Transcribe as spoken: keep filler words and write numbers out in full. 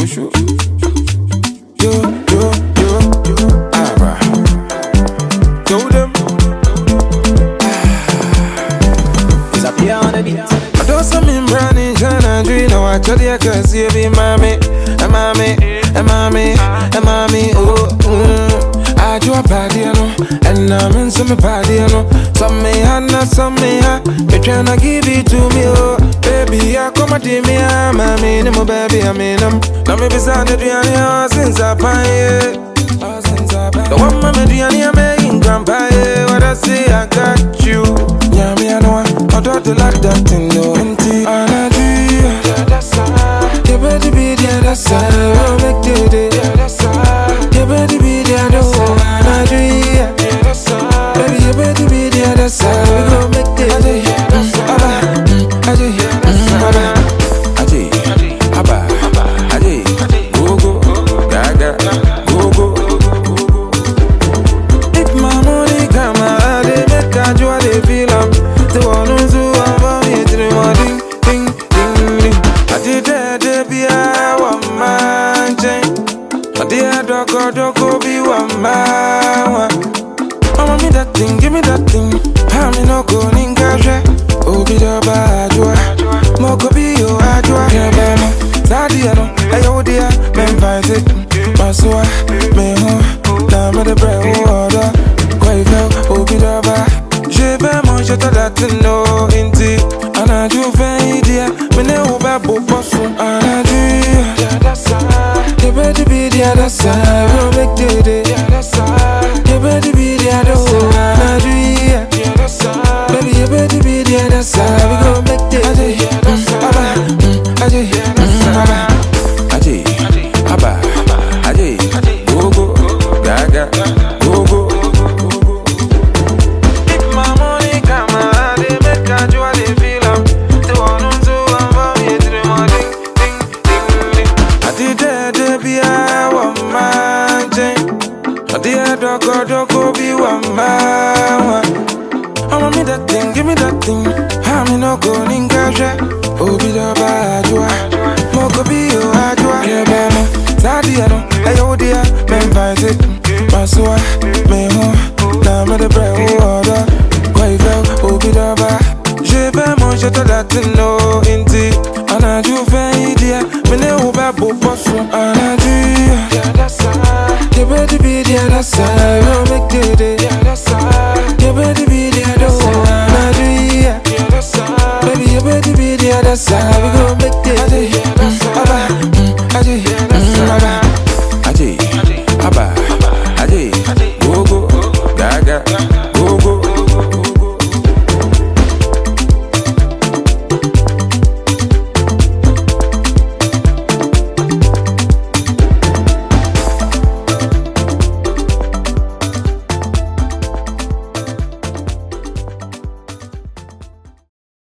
shoo. Yo, yo, yo, Abba. Go them. It's up here on the beat. I don't some in branding, Jana, dream. Now I tell you, cause you be mommy, a mommy, a mommy, a mommy, oh, mm. I do a party, no, and I'm in some party, no. Some me have, some me have. They tryna give it to me, oh. Baby, I come at me, I'm a mean, my baby, I mean, I'm. Now me beside the Diana, since I pay. The one my Diana, I'm making grandpa, what I say, I got you. Yeah, me, I know, I don't like that thing, no. Empty, and I do, yeah, that's all. You better be there, that's all. Oh, make the day, yeah, that's all. You better be there, that's all. And I do, yeah, that's all. Baby, you better be there, that's all. We gon' make the day, that's all. I do, I do, Abba, I do, go go, gaga, go go. If my money come, I dey make a joy, they feel am. The one who's who I'm me, the morning, ding, ding, ding. I did that, they be a woman, chain. I did a dog, dog, be one man. Mama, me that thing, give me that thing. I'm no going in gaja. Oh, be the bad joy. Moko be yo ajwa. Yeah, bama. Sadiano, ayo dia, men fight it. Maswa, me ho. Na me de bre order. Quite well, oh be the bad. Je vais manger ta latino inti. Ana ju fe dia, me ne ho ba bo posu. Ana ju, yeah that's all. You better be there, that's all. We'll make the day, yeah that's all. You better be there, that's all. Ana ju, yeah that's all. Baby, you better be there, that's all. We gon' make the day, yeah that's all. Aje, Abba, Aje, Abba, Aje, go go, gaga, go go. If my money come, I dey make a joy, they feel am. The one who's who I'm me, the morning, ding, ding, ding. I did that, they be a woman, chain. I did a dog, dog, be one man. I'ma me that thing, give me that thing. I'm no going in gaja. Oh, be the bad joy. Moko be yo ajwa. Yeah, bama. Sadiano, ayo dia, men fight it. Maswa, me ho. Na me de bre order. Quite well, oh be the bad. Je vais manger ta latino inti. Ana ju fe dia, me ne ho ba bo posu. Ana ju, yeah that's all. You better be there, that's all. We'll make the day, yeah that's all. You better be